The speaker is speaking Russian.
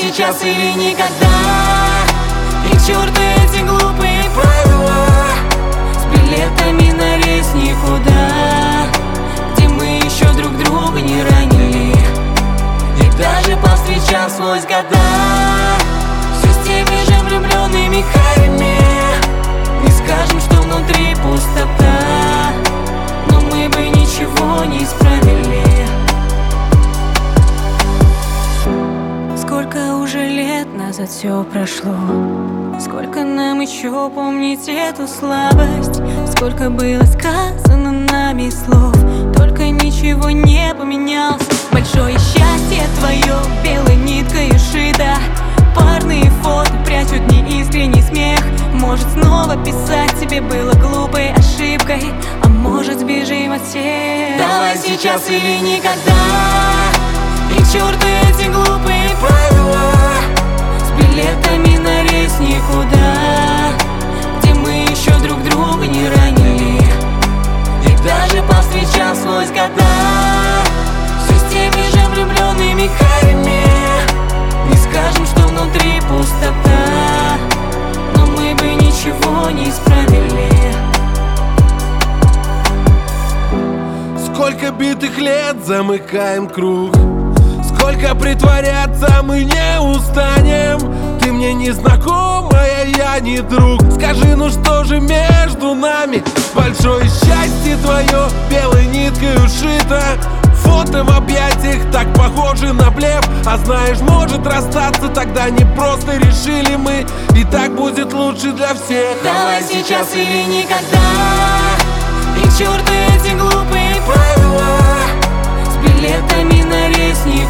сейчас или никогда. И к черту эти глупые правила с билетами на рейс никуда, где мы еще друг друга не ранили. И даже повстречав сквозь года, все с теми же влюбленными харями, не скажем, что внутри пустота, но мы бы ничего не исправили. Сколько уже лет назад все прошло, сколько нам еще помнить эту слабость, сколько было сказано нами слов, только ничего не поменялось. Большое счастье твое белой ниткой ушито, парные фото прячут неискренний смех. Может, снова писать тебе было глупой ошибкой, а может, сбежим от всех. Давай сейчас или никогда. И к черту эти глупые правила с билетами на рейс никуда, где мы еще друг друга не ранили. И даже повстречав сквозь года, все с теми же влюбленными харями, не скажем, что внутри пустота, но мы бы ничего не исправили. Сколько битых лет замыкаем круг, сколько притворяться мы не устанем. Ты мне не знакомая, я не друг. Скажи, ну что же между нами? Большое счастье твое белой ниткой ушито, фото в объятиях так похожи на блеф. А знаешь, может расстаться тогда не просто решили мы, и так будет лучше для всех. Давай сейчас или никогда. И к черту эти глупые правила с билетами на рейс никуда,